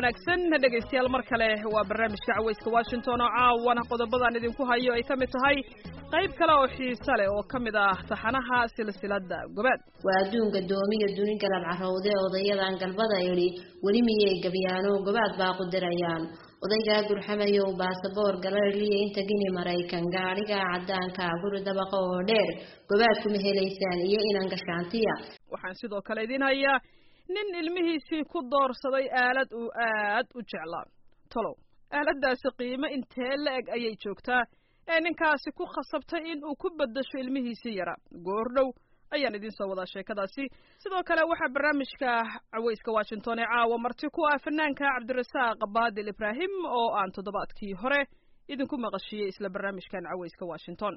wanaagsan dhegaystayaal mar kale waa barnaamijka cawayska Washington oo caawana qodobadan idinku hayo ay kamid tahay qayb kale oo xiiso leh oo kamid ah taxanaha silsilada gobaad waa adduunka doomiga duni galab carowde odayadan galbada yiri wali miyay gabiyaano gobaad baa qudirayaan odayga gurxamayo baasaboor galariye inta gini Mareykan gaariga cadaanka guri dabaqa oo dheer gobaad kuma heleysaan iyo inaan gashaantiya waxaan sidoo kale idin hayaa nin ilmihiisii ku doorsaday aalad uu aad u jeclaa talow aaladaasi qiimo intee la-eg ayay joogtaa ee ninkaasi ku khasabtay in uu ku bedasho ilmihiisii yara goordhow ayaan idin soo wadaa sheekadaasi sidoo kale waxaa barnaamijka cawayska Washington ee caawa marti ku ah fanaanka Cabdirasaaq Baadil Ibraahim oo aan toddobaadkii hore idinku maqashiyay isla barnaamijkan cawayska Washington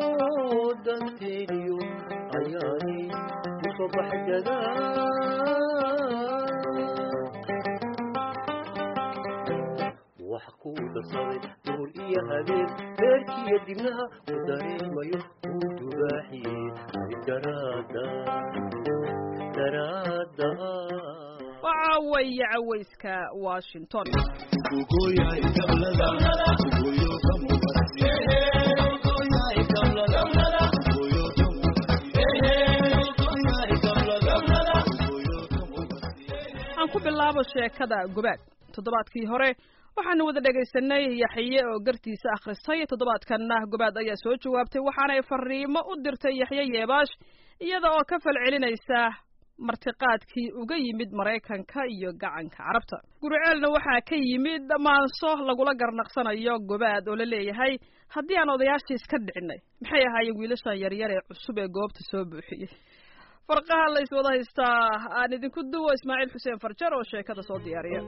وحكو دصري دور إيا هذين بيركي دمناها ودارين مايو ودباحي درادا وعوي عويسك واشنطن ku bilaabo sheekada gobaad toddobaadkii hore waxaan wada dhageysanay Yaxye oo gartiisa akhrisay toddobaadkanna gobaad ayaa soo jawaabtay waxaana ay fariimo u dirtay Yaxye Yeebaash iyada oo ka falcelinaysa martiqaadkii uga yimid Mareykanka iyo gacanka Carabta gurceelna waxaa ka yimid maanso lagula garnaqsanayo gobaad oo la leeyahay haddii aan odayaashiis ka dhicinay maxay ahaayeen wiilasha yaryar ee cusub ee goobta soo buuxiyay farqaha la iswada haystaa aan idinku duwo Ismaaciil Xuseen Farjar oo sheekada soo diyaariya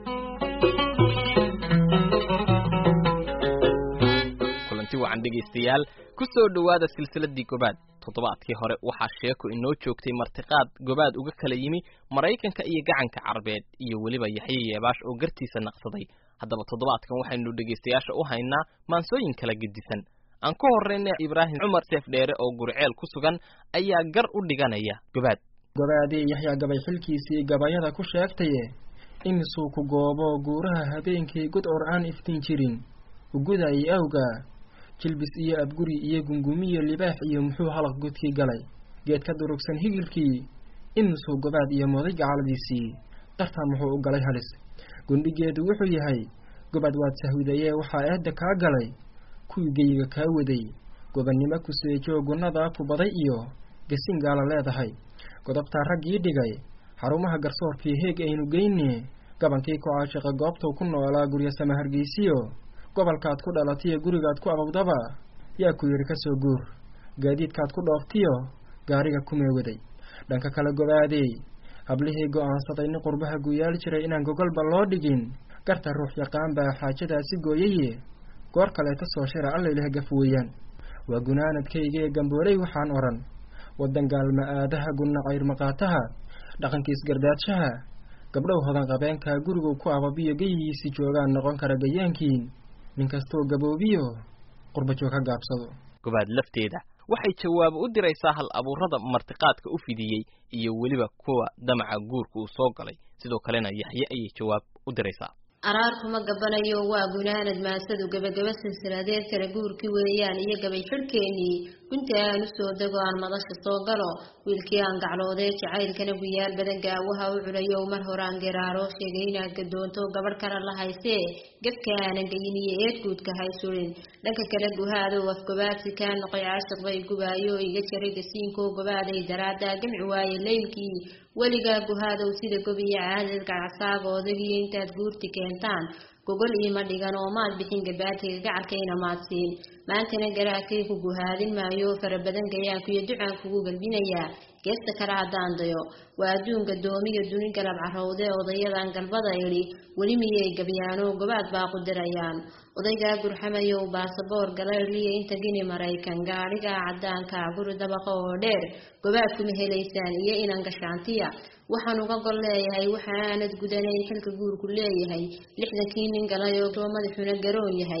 kulanti wacan dhegeystayaal ku soo dhawaada silsiladii gobaad toddobaadkii hore waxaa sheeko inoo joogtay martiqaad gobaad uga kala yimi Mareykanka iyo gacanka Carbeed iyo waliba Yaxye Yeebaash oo gartiisa naqsaday haddaba toddobaadkan waxaynu dhegeystayaasha u haynaa maansooyin kala gedisan aan ku horeynay Ibraahim Cumar Seef Dheere oo gurceel ku sugan ayaa gar u dhiganaya gobaadii Yaxya gabay xilkiisii gabayada ku sheegtay imisuu ku goobo guuraha habeenkii gud aan iftiin jirin uguday awga jilbis iyo abguri iyo gungumiyo libaax iyo muxuu halaq gudkii galay geed ka durugsan higilkii imisuu gobaad iyo moday gacaladiisii dartan muxuu u galay halis gundhigeedu wuxuu yahay gobaad waad sahwidaye waxaa eedda kaa galay kuwii geyiga kaa waday gobannimo ku seejo gunnada ku baday iyo gasin gaala leedahay godobtaa raggii dhigay xarumaha garsoorkii heeg aynu geyne gabankii ku caashiqa goobtuu ku noolaa gurya sama hargeysiyo gobolkaad ku dhalatiyo gurigaad ku abawdaba yaa ku yidhi ka soo guur gaadiidkaad ku dhooftiyo gaariga ku meewaday dhanka kale gobaadey hablihii go'aansaday nin qurbaha guyaal jiray inaan gogolba loo dhigin garta ruux yaqaan baa xaajadaasi gooyaye goor kaleeta soo shira alla ilaah gaf weeyaan waa gunaanadkayga ee gambooley waxaan oran wadan gaalma aadaha gunna cayr maqaataha dhaqankiis gardaadshaha gabdhow hodan qabeenka gurigu ku ababiyo geyigiisi joogaan noqon kara gayaankiin ninkastoo gaboobiyo qurba joog ka gaabsado gobaad lafteeda waxay jawaab u diraysaa hal abuurada martiqaadka u fidiyay iyo waliba kuwa damaca guurka uu soo galay sidoo kalena Yaxye ayay jawaab u diraysaa araarkuma gabanayo waa gunaanad maasadu gabagaba silsiladeed kala guurkii weeyaan iyo gabay xidhkeenii gunta aan u soo dego aan madasha soo galo wiilkii aan gacloodee jacaylkana guyaal badan gaawaha u culayo mar hore aan garaaro sheegay inaad gadoonto gabadh kale la haysee gabka aanan gayin iyo eedguudka haysurin dhanka kale guhaado afgobaadsi kaa noqay caashiq bay gubaayo iga jaray gasiinkoo gobaaday daraadaa gamci waaye leylkii weligaa guhaadow sida gobiya caadad gacasaaga odagii intaad guurti keentaan gogol iima dhigan oo maad bixin gabaadkiga gacarkayna maad siin maantana garaakay ku guhaadin maayo fara badan gayaankuiyo ducaan kugu galbinayaa geesta kale haddaan dayo waa adduunka doomiga duni galab carowde odayadan galbada idhi weli miyay gabyaano gobaad baa qudirayaan odaygaa gurxamayo baasaboor galariye inta gini Mareykan gaariga cadaanka guri dabaqa oo dheer gobaad kuma heleysaan iyo inaan gashaantiya waxaan uga gol leeyahay waxa aanad gudanayn xilka guurku leeyahay 60kii nin galay oo madaxuna garoon yahay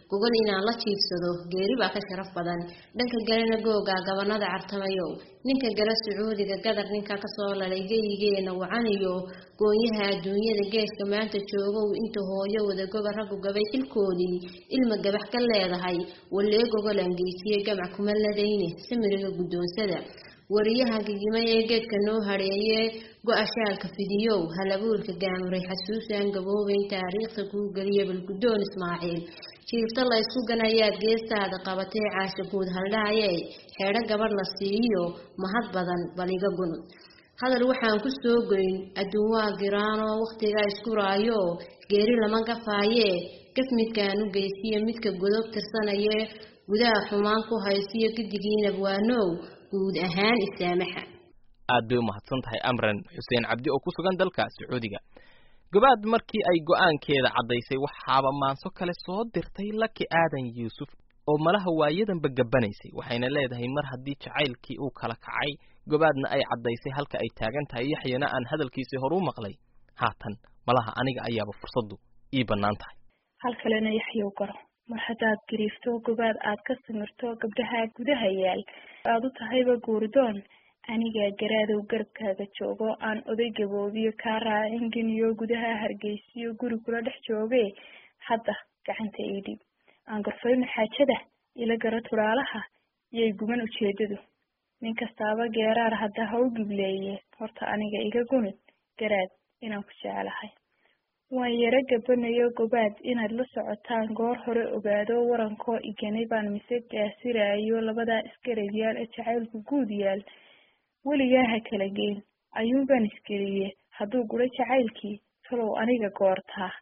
gogol inaan la jiifsado geeri baa ka sharaf badan dhanka galena googa gabanada cartamayow ninka gala sacuudiga gadar ninka ka soo lalay geyigeena wacaniyo gooyaha adduunyada geeska maanta joogow inta hooyo wada goba raggu gabay xilkoodii ilma gabax ka leedahay walee gogolan geysiyey gamac kuma ladayne samiriga guddoonsada wariyaha gigimay ee geedka noo hareeyee go-ashaalka fidiyow halabuurka gaamuray xasuusaan gaboobayn taariikhda kuu geliya balguddoon ismaaciil jiifta la isku ganayaad geestaada qabatay caasha guud haldhaayee xeedho gabadh la siiyo mahad badan baliga gun hadal waxaan ku soo goyn adduun waa giraanoo wakhtigaa isku raayo geeri lama gafaayee gaf midkaan u geysiyo midka godob tirsanayee gudaha xumaan ku haysiyo gidigii nabwaanow guud ahaan isaamaxa aad bay u mahadsan tahay amran xuseen cabdi oo ku sugan dalka sacuudiga gobaad markii ay go'aankeeda caddaysay waxaaba maanso kale soo dirtay laki aadan yuusuf oo malaha waayadanba gabbanaysay waxayna leedahay mar haddii jacaylkii uu kala kacay gobaadna ay caddaysay halka ay taagan tahay yaxyana aan hadalkiisii hor u maqlay haatan malaha aniga ayaaba fursaddu ii bannaan tahay hal kalena yaxyow garo mar haddaad gariifto gobaad aad ka samirto gabdhaha gudaha yaal aad u tahayba guurdoon anigaa garaadow garabkaaga joogo aan oday gaboobiyo kaa raacin geniyo gudaha hargeysiyo guri kula dhex joogee hadda gacanta ii dhib aan garfayno xaajada ila gara turaalaha iyay guman ujeedadu nin kastaaba geeraar hadda ha u gibleeye horta aniga iga gunid garaad inaan ku jecelahay waan yaro gabanayo gobaad inaad la socotaan goor hore ogaado warankoo iganay baan mise gaasiraayo labadaa isgarabyaal ee jacaylku guud yaal weligaa ha kala geyn ayuunbaan isgeliye hadduu guro jacaylkii talow aniga goortaa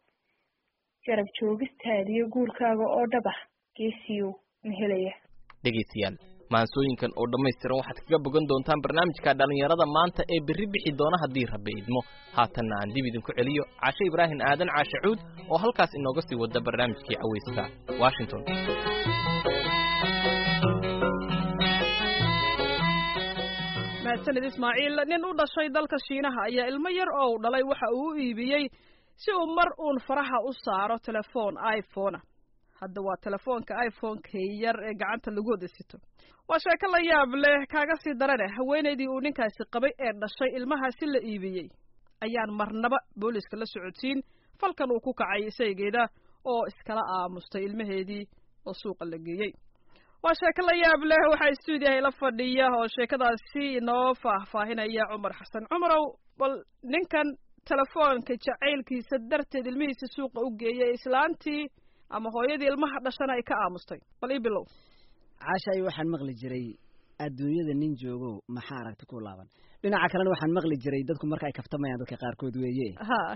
garab joogistaadiyo guurkaaga oo dhaba geesiyow ma helaya dhegaystayaal maansooyinkan oo dhammaystiran waxaad kaga bogan doontaan barnaamijka dhallinyarada maanta ee berri bixi doona haddii rabbi idmo haatanna aan dib idinku celiyo caashe ibraahim aadan caashe cuud oo halkaas inooga sii wada barnaamijkii cawayska washington mahadsanid ismaaciil nin u dhashay dalka shiinaha ayaa ilmo yar oo u dhalay waxa uu u iibiyey si uu mar uun faraha u saaro telefoon iphone hadda waa telefoonka iphone-ka yar ee gacanta lagu wada sito waa sheeko la yaab leh kaaga sii darane haweenaydii uu ninkaasi qabay ee dhashay ilmahaasi la iibiyey ayaan marnaba booliiska la socodsiin falkan uu ku kacay isaygeeda oo iskala aamustay ilmaheedii oo suuqa la geeyey waa sheeko la yaab leh waxaa istuudiyaha ila fadhiya oo sheekadaasi inoo faahfaahinaya cumar xasan cumarow bal ninkan telefoonka jacaylkiisa darteed ilmihiisa suuqa u geeyay islaantii ama hooyadii ilmaha dhashana ay ka aamustay bal ii bilow caashay waxaan maqli jiray adduunyada nin joogo maxaa aragti ku laaban dhinaca kalena waxaan maqli jiray dadku marka ay kaftamayaan dadka qaarkood weeye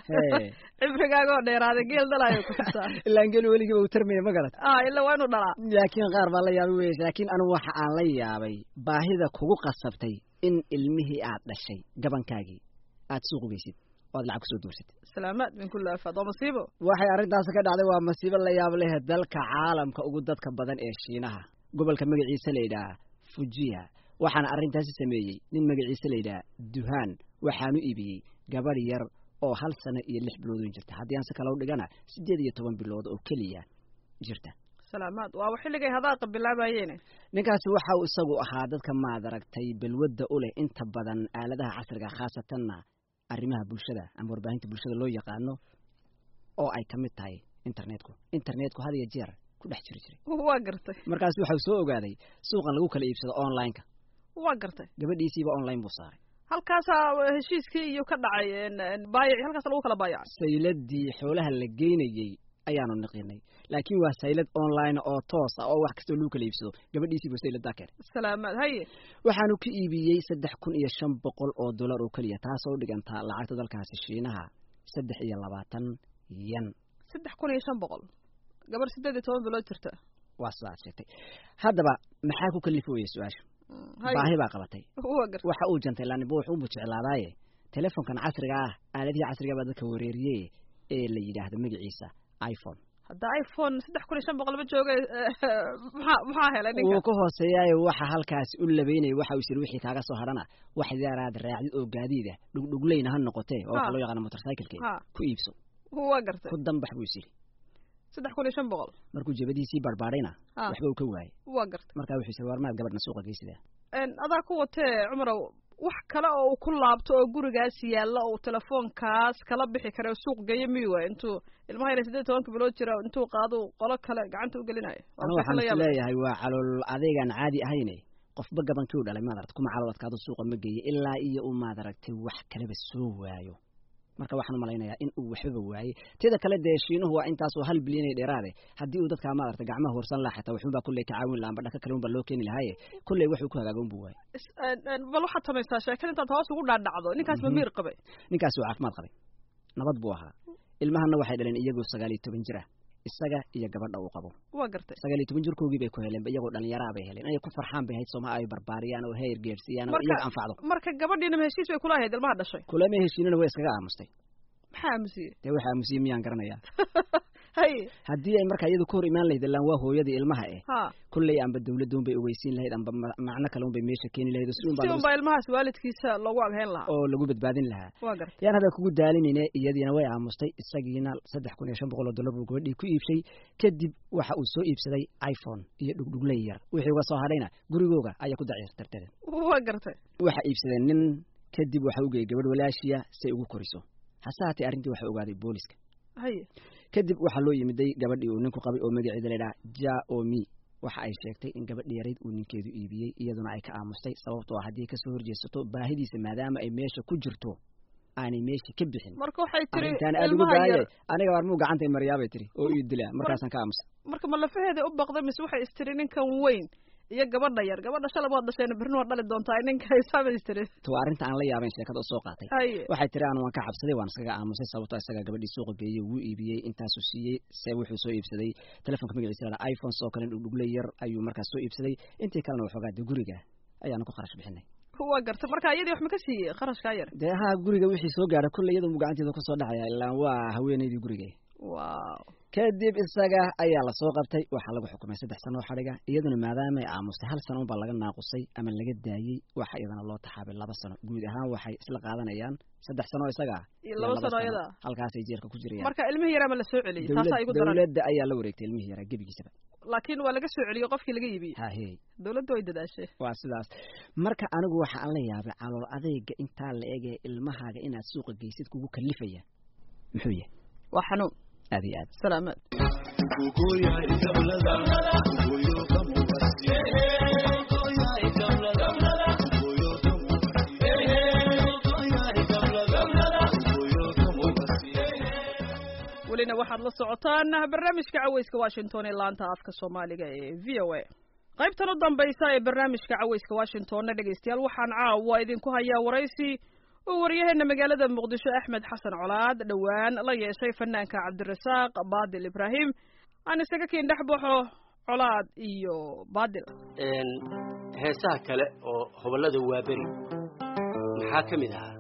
cibrigaagoo dheeraaday geel dhalaayo ku xisaa ilaan geel weligiiba uu tarmaya ma garat ilaa waa inuu dhalaa laakiin qaar baa la yaabay weye laakiin anigu waxa aan la yaabay baahida kugu qasabtay in ilmihii aad dhashay gabankaagii aad suuq ugeysid oo aad lacag kusoo doorsatid salaamaad min kulli afaad waa masiibo waxay arrintaas ka dhacday waa masiibo la yaab leh dalka caalamka ugu dadka badan ee shiinaha gobolka magaciisa la yidhaha fujiya waxaana arrintaasi sameeyey nin magaciisa la yidhaha duhaan waxaanu iibiyey gabadh yar oo 1 sano iyo 6 bilood jirta haddii aan si kale u dhigana 18 bilood oo keliya jirta salaamaad waa xilligay hadaaqa bilaabayeen ninkaasi waxa uu isagu ahaa dadka maad aragtay balwada u leh inta badan aaladaha casriga khaasatanna arrimaha bulshada ama warbaahinta bulshada loo yaqaano oo ay ka mid tahay internetku had iyo jeer ku dhex jiray waa gartay markaas waxa uu soo ogaaday suuqan lagu kala iibsado online-ka waa gartay gabadhiisiiba online buu saaray halkaas heshiiskii iyo ka dhacay baayic halkaas lagu kala baayacay sayladii xoolaha la geynayay ayaanu niqinay laakiin waa saylad online oo toos ah oo wax kasta lagu kala iibsado gabadhiisiiba sayladda keenay salaamaad haye waxaanu ka iibiyey $3,500 oo kaliya taas oo dhiganta lacagta dalkaasi Shiinaha 23 yen 3,500 gabar 18 bilood jirta waa saacatay haddaba maxaa ku kalifooyay su'aashu baahi baa qabatay waxa uu jantay laan buu wuxuu jeclaadaaye telefoonkan casriga ah aaladaha casriga baa dadka wareeriyay ee la yiraahdo magaciisa iPhone hadda iPhone 3,500 ba joogay maxaa helay ninka uu ka hooseeyay waxa halkaas u labeynay waxa uu wixii kaaga soo harana wax yaraad raacid oo gaadiida dhugdhugleyna ha noqotee oo loo yaqaan motorcycle-ka ku iibso waa gartay ku dambax buu siri 3,500 markuu jabadiisii barbaadhayna waxba uu ka waayay waa gartay markaa wuxuu yidhi warmaad gabadhna suuqa geysida adaa ku watee cumarow wax kale oo uu ku laabto oo gurigaas yaalla oo telefoonkaas kala bixi kara suuq geeyo miyu intuu ilmaha yar 18 bilood jira intuu qaado qolo kale gacanta u gelinayo waxaan leeyahay waa calool adeegan caadi ahayne qofba gabankii u dhalay maadaragtay kuma caloodkaado suuqa ma geeyay ilaa iyo uu maadaragtay wax kaleba soo waayo marka waxaan malaynayaa in uu waxba waayay teeda kale deeshiinuhu waa intaas oo 1 bilyan ee dheeraade haddii uu dadka maadaragtay gacmaha horsan lahaa xataa wuxuu baa kulay ka caawin lahaa badhaka kale un baa loo keeni lahaye kulay wuxuu ku hagaagoon buu waayay bal waxaad samaysaa sheekada intaad hoos ugu dhaadhacdo ninkaas ma miir qabay ninkaas waa caafimaad qabay nabad buu ahaa ilmahana waxay dhaleen iyagoo 19 jir ah isaga iyo gabadha uu qabo waa gartay 19 jirkoogii bay ku heleen iyagoo dhalinyaro bay heleen ay ku farxaan bay hayd Soomaa ay barbaariyaan oo heer geersiyaan oo iyaga anfacdo marka gabadhiina ma heshiis way kula ahayd ilmaha dhashay kulama heshiinana way iskaga aamustay maxaa aamusiyey dee waxaa aamusiyey miyaan garanayaa hay haddii ay markaa iyadu ku hor imaan lahayd illaan waa hooyadii ilmaha kulley aanba dawladduun bay ogeysiin lahayd amba macno kale un bay meesha keeni lahayd si unbaa ilmahaas waalidkiisa loogu aghayn lahaa oo lagu badbaadin lahaa waa gartay yaan hadda kugu daalinine iyadiina way aamustay isagiina $3,500 buu gabadhii ku iibshay kadib waxa uu soo iibsaday iPhone iyo dhugdhugley yar wixii uga soo hadhayna gurigooga ayaa ku dacirtartay waa gartay waxa iibsadeen nin kadib waxa uu geeyay gabadh walaashiya si ay ugu koriso hasaatee arrintii waxa ogaaday booliska kadib waxaa loo yimiday gabadhii uu ninku qabay oo magaceeda la yidhaha Jaomi waxa ay sheegtay in gabadh yarayd uu ninkeedu iibiyey iyaduna ay ka aamustay sababtoo ah haddii kasoo horjeesato baahidiisa maadaama ay meesha ku jirto aanay meesha ka bixin marka waxay tiri aniga warmuu gacantay maryaabay tiri oo ii dilaa markaasaan ka aamusay marka ma lafaheeda u baqday mise waxay istiri ninkan weyn iyo gabadha yar gabadha shalay waad dhashayna berrin waad dhali doontaa ninka hisaabay to arrinta aan la yaabayn sheekada oo soo qaatay waxay tiri aan waan ka cabsaday waan iskaga aamusay sababtoo isaga gabadhii suuqa geeyay wuu iibiyey intaasuu siiyey wuxuu soo iibsaday telefoonka magaciisa la iPhone oo kale dhugdhugley yar ayuu markaas soo iibsaday intii kalena waxoogaa dee guriga ayaanu ku kharash bixinay waa gartay marka iyadii wax ma ka siiyey kharashkaa yar dee guriga wixii soo gaadha kulley iyadu gacanteeda kusoo dhacaya ilaa waa haweenaydii guriga wow kadib isaga ayaa la soo qabtay waxaa lagu xukumay 3 sano oo xadhiga iyaduna maadaama ay aamustay 1 sano baa laga naaqusay ama laga daayay waxa iyadana loo taxaabay 2 sano guud ahaan waxay isla qaadanayaan 3 sano isaga 2 sano iyada halkaas ay jeerka ku jirayaan marka ilmihi yara ma la soo celiyay taas ay ugu daran dawladda ayaa la wareegtay ilmihi yara gabigiisaba laakiin waa laga soo celiyay qofkii laga iibiyay dawladdu way dadaashay waa sidaas marka anigu waxa aan la yaabay calool adeega inta la eegay ilmahaaga inaad suuqa geysid kugu kalifaya muxuu yahay waa xanuun aad salaamad welina waxaad la socotaan barnaamijka cawayska Washington ee laanta afka Soomaaliga ee VOA qaybtan u dambaysa ee barnaamijka cawayska Washington dhageystayaal waxaan caawa idinku hayaa waraysi oo waryaheena magaalada Muqdisho Axmed Xasan Colaad dhawaan la yeeshay fanaanka Cabdirasaaq Baadil Ibrahim aan isaga keen dhaxbaxo Colaad iyo Baadil heesaha kale oo hobalada waabari maxaa kamid ah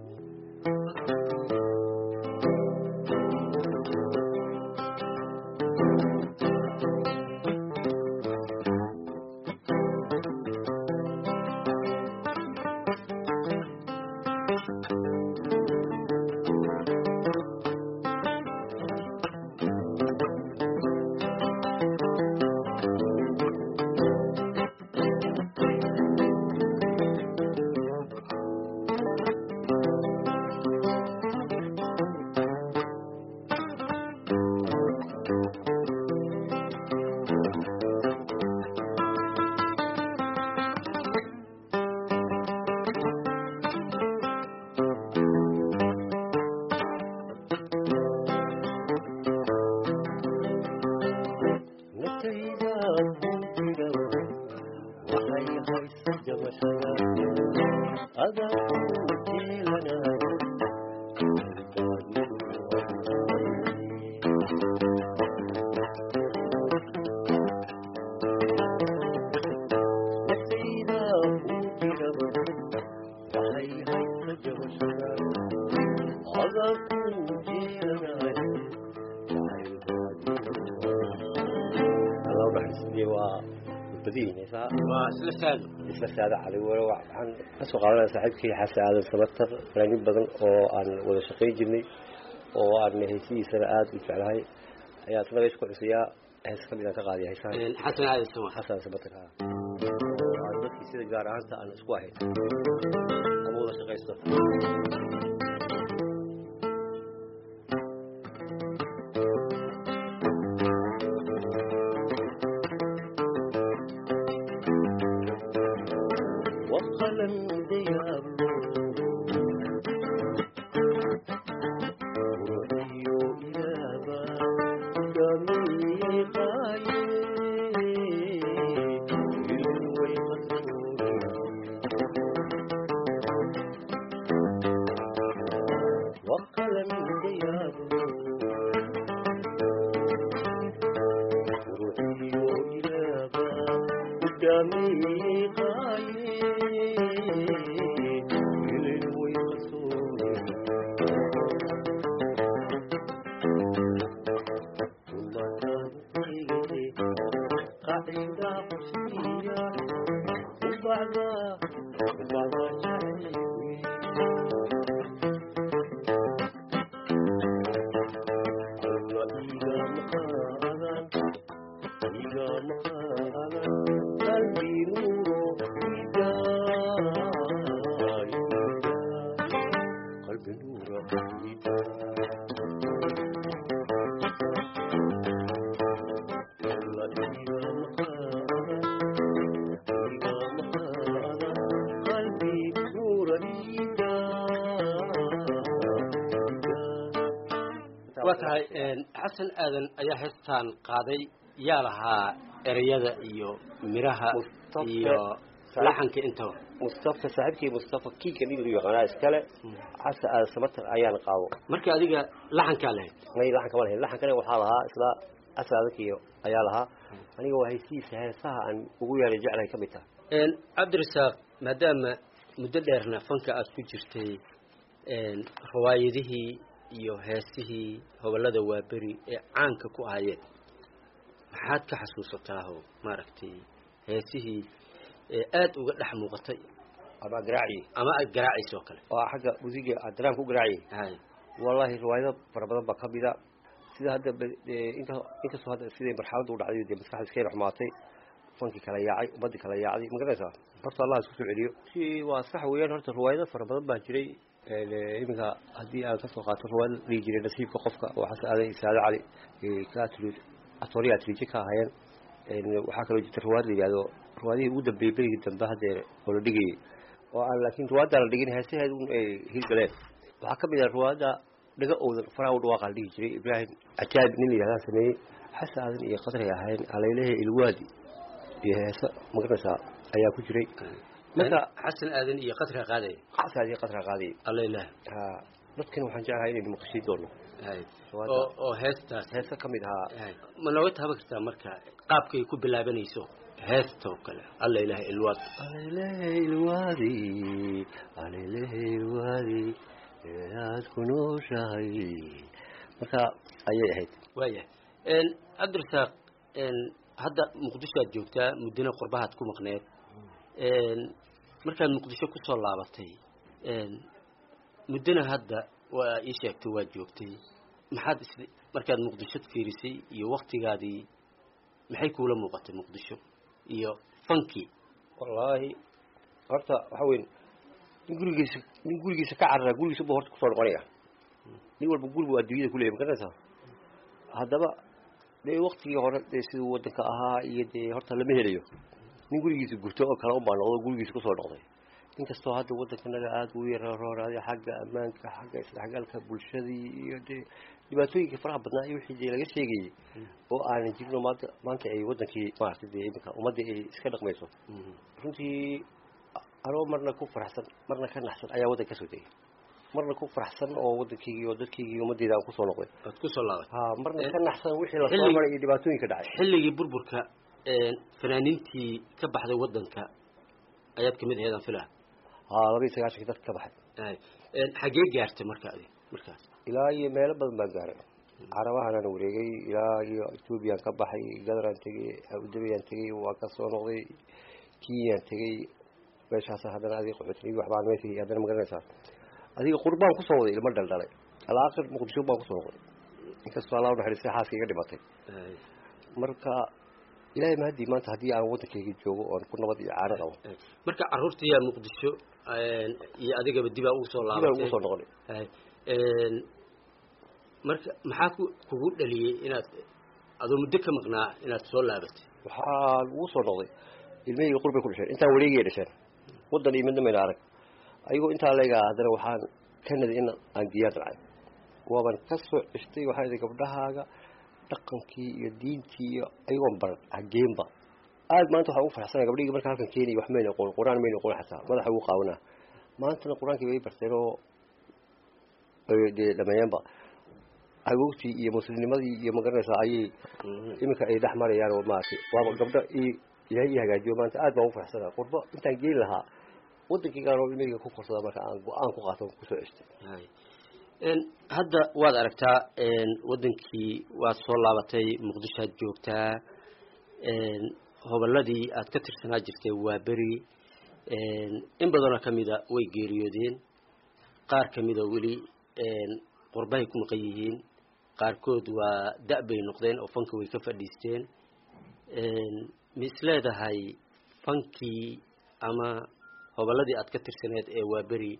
isla saada cali wala waxaan ka soo qaadanay saaxiibkii Xasan Aadan Samatar fanaaniin badan oo aan wada shaqeyn jirnay oo aan heesiisana aad u jeclahay ayaa isna isku cusbiyaa hees ka mid ah ka qaadiya heesaha xasan aadan soo xasan sabatka dadkii sida gaar ahaanta aan isku ahayn ama wada shaqaysto وكاي حسن آدن أيها هستان قاضي يالها إريادة إيو مراها إيو لحنك إنتو مصطفى صاحبكي مصطفى كي كان يدري قناة إسكالة عسى سمت أيان قاو مركا أديك لحنك عليه ما يلحنك ولا لحنك أنا وحالها إسلا عسى ذكي أيالها أنا وهيسيس هسها عن وقويا رجعنا كمتها عبد الرزاق ما دام مدلرنا فنك أسكجرتي روايده iyo heesihii hawlada waa bari ee caanka ku ahaayeen maxaad ka xasuusataa maaragtay heesihii aad uga dhex muuqatay ama garaaci soo kale oo xagga musiga adraam ku garaaci hay wallahi riwaayado farabadan ba kamida sida hadda inta soo hadda sidii marxaladu u dhacday ee maskaxda iska raxmaatay fanki kala yaacay umad kala yaacay ma garanaysaa horta Allah isku soo celiyo si waa sax weeyaan horta riwaayado farabadan baa jiray iminka haddii aan ka soo qaato ruwaad dhigi jiray nasiibka qofka oo xasan aadan isaado cali kaatulud atoriya atrije ka ahaayeen waxaa kaloo jirta ruwaad la yidhaahdo ruwaadihii ugu dambeeyey berigii dambe haddee oo la dhigayay oo aan laakiin ruwaadda la dhigin heesaheeda un ay hirgaleen waxaa ka mid ah ruwaadda dhaga owdan faraha u dhawaaqa la dhigi jiray ibraahim cajaab nin la yidhahdaa sameeyey xasan aadan iyo qadray ahaayeen alaylehe ilwaadi iyo heesa magaranaysaa ayaa ku jiray marka xasan aadan iyo qadra qaaday alla ilaah dadkan waxaan jeclahay inay maqashii doono oo heesta kamid ahaa ma nooga taaba kartaa marka qaabkay ku bilaabanayso heesta oo kale alla ilaah ilwaadi aad ku nooshahay marka ayay ahayd waaya Cabdirasaaq hadda muqdisho aad joogtaa mudana qurbahaad ku maqneed markaan muqdisho ku soo laabatay mudana hadda waa ii sheegtay waa joogtay maxaad markaad muqdisho fiirisay iyo waqtigaadii maxay kuula muuqatay muqdisho iyo funky wallahi horta waxa weyn in gurigiisa ka carara gurigiisa buu horta ku soo noqonaya nin walba gurigu adduunyada ku leeyahay garanaysaa haddaba dee waqtigii hore dee siduu waddanka ahaa iyo dee horta lama helayo nin gurigiisa gurto oo kala uma noqdo gurigiisa ku soo noqday inkastoo hadda waddankanaga aad u yararooraday xagga ammaanka xagga isdhexgalka bulshadii iyo dee dhibaatooyinka faraha badnaa iyo wixii dee laga sheegayay oo aanan jirno maanta ay waddankii maaragtay dee iminka ummaddii ay iska dhaqmayso runtii anoo marna ku faraxsan marna ka naxsan ayaa waddanka ka soo tegay marna ku faraxsan oo waddankaygii oo dadkaygii ummaddeeda aan ku soo noqday aad ku soo laabatay marna ka naxsan wixii la soo maray iyo dhibaatooyinka dhacay xilligii burburka fanaaniintii ka baxday waddanka ayaad kamid ahayd aan filaa 29 dadka ka baxay xagee gaartay markaas ilaa iyo meelo badan baan gaaray carabahan wareegay ilaa iyo Ethiopia ka baxay Gadaraan tagay Abudabiyan tagay waa ka soo noqday Kenya tagay meeshaas haddana adiga qoxootay wax baan meeshay haddana ma garanaysaa adiga qurbaan ku soo waday ilma dhaldhalay alaakhir muqdisho baan ku soo noqday inkastoo Allah u naxariistay xaaska iga dhimatay marka ilaahay ma hadii maanta hadii aan wadankayga joogo oo ku nabad iyo caano qabo marka carruurtii yaa Muqdisho iyo adigaba dib ugu soo laabatay marka maxaa kugu dhaliyay inaad adoo muddo ka maqnaa inaad soo laabatay waxaa ugu soo noqday ilmihii qurbe ku dhashay inta wareegay dhashay wadan iyo midna ma arag ayagoo inta leega hadana waxaan kanada in aan diyaar dhacay waaban ka soo cistay waxa ay gabdhahaaga dhaqankii iyo diintii iyo ayagoo bar hageemba aad maanta waxa ugu faraxsan gabdhihii marka halkan keenay wax meel aqoon quraan meel aqoon xataa madaxa ugu qaawna maanta quraankii way barteen oo dhamayeenba agoogtii iyo muslimnimadii iyo magaranaysa ayay iminka ay dhaxmarayaan oo maartay waa gabdho ilaahay hagaajiyo maanta aad baan u faraxsan qurbo intaan geyn lahaa wadankii gaar oo ilmihiga ku korsada marka aan go'aan ku qaato ku soo cistay hadda waad aragtaa wadankii waad soo laabatay Muqdisho aad joogtaa hoballadii aad ka tirsanaa jirtay waa beri in badan kamida way geeriyoodeen qaar kamida wali qurbay ku maqan yihiin qaarkood waa da'bay noqdeen oo fanka way ka fadhiisteen misleedahay fankii ama hoballadii aad ka tirsaneed ee waa beri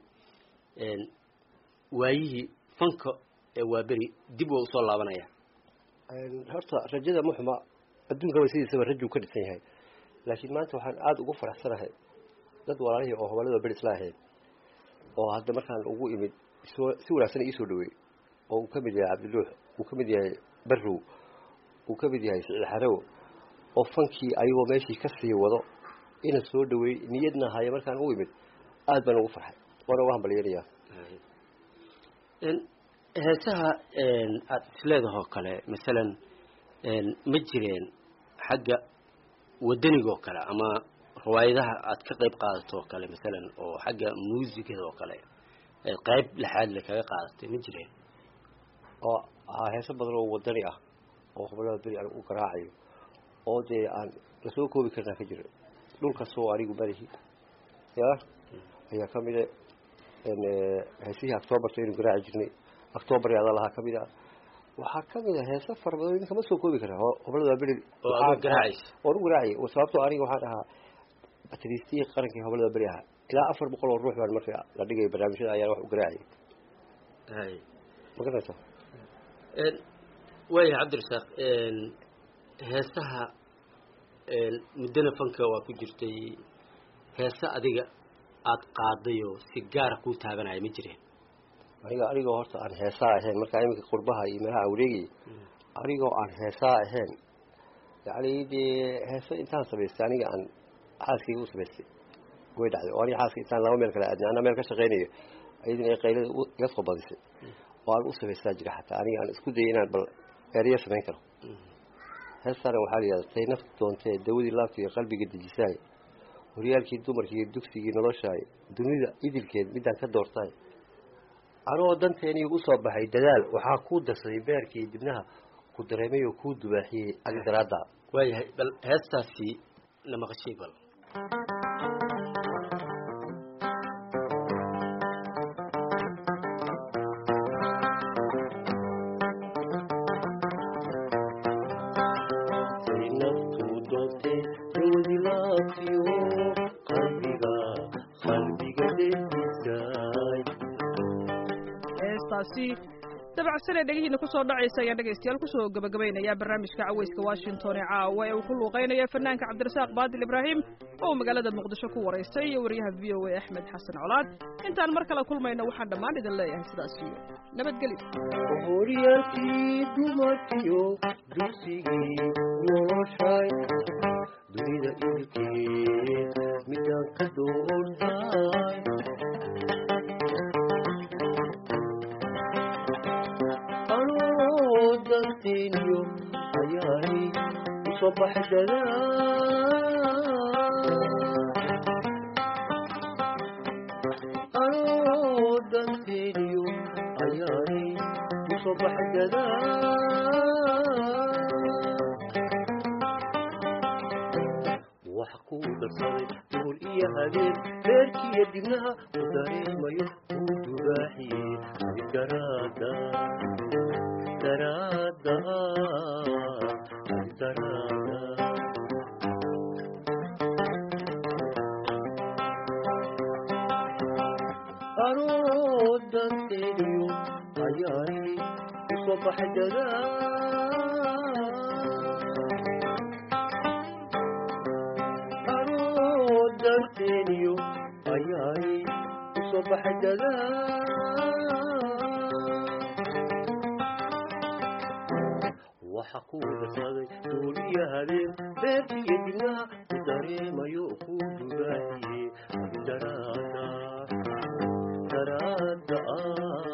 waayihii fanka ee waa beri dib u soo laabanaya horta rajada muxma adduunka way sidiisaba rajuu ka dhisan yahay laakiin maanta waxaan aad ugu faraxsanahay dad walaalihii oo hobalada beri isla ahayd oo hadda markaan ugu imid si wanaagsan ii soo dhaweey oo uu ka mid yahay Cabdiluux uu ka mid yahay Barrow uu ka mid yahay Siciid Xarow oo fankii ayagoo meeshii ka sii wado ina soo dhaweey niyadna haya markaan ugu imid aad baan ugu farxay waana waan balyeeyaa heesaha aad isleedahay kale midalan ma jireen xagga wadaniga kale ama riwaayadaha aad ka qayb qaadato kale midalan oo xagga muusikada oo kale qayb laxaad la kaga qaadatay ma jireen oo heeso badan oo wadani ah oo hobalada beri aan u garaacayo oo dee aan la soo koobi karnaa ka jiro dhulka soo anigu barihi ayaa ka mid ah heesihii October inuu garaaci jirnay October yaada laha ka mid ah waxaa ka mid ah heeso fara badan kama soo koobi karnaa hobalada beri oo garaacay oo sababtoo aniga waxaan ahaa batriistii qarankii hobalada beri ah ilaa 400 oo ruux baan markaa la dhigay barnaamijyada ayaa wax u garaacay magaraysa way Cabdirasaaq heesaha mudana fanka waa ku jirtay heesa adiga aad qaadayo si gaar ku taabanay ma jireen aniga horta aan heesa ahayn marka imika qurbaha iyo meelaha wareegay aniga aan heesa ahayn yaani heesa intaan sameystay aniga aan xaaskii u sameystay way dhacday oo aniga xaaskii intaan laba meel kala aadnay ana meel ka shaqeynayo ayadina ay qaylada iga soo badisay oo aan u sameystaa jira xataa aniga aan isku dayay inaan bal eeriya sameyn karo heesana waxaa la yidhahdaa tay nafta doontee dawadii laabta iyo qalbiga dejisaay horyaalkii dumarkii iyo dugsigii noloshaay dunida idilkeed midaan ka doortaay anoo danteeni u soo baxay dadaal waxaa ku darsaday beerkii dibnaha ku dareemay oo ku dubaaxiyay adi daraada waayahay bal heestaasi la maqashay bal dabacsanee dhegihiina ku soo dhacaysa ayaan dhegaystayaal kusoo gabagabaynayaa barnaamijka cawayska Washington ee caawa ee uu ku luuqeynaya fanaanka Cabdirasaaq Baadil Ibraahim oo magaalada Muqdisho ku wareystay iyo wariyaha VOA Axmed Xasan Colaad intaan mar kale kulmayno waxaan dhammaan idin leeyahay sidaas iyo nabadgelyo horyaalkii dumarkiyo dugsigii noloshaay dunida idilkeed midaan ka doortaay danteeniyo ayaanay usoo baxdada danteeniyo ayaanay usoo baxdada wax ku darsaday duhur iyo habeen beerkiiyo dibnaha u dareemayo uu dubaaxiyey garaada daraada aroodanteniyo ayaay usoo baxdada aroodanteniyo ayaay usoo baxdada waxa ku darsaday duuliya habeen beertiyo dibnaha ku dareemayo ku dubaahiye daraada daraada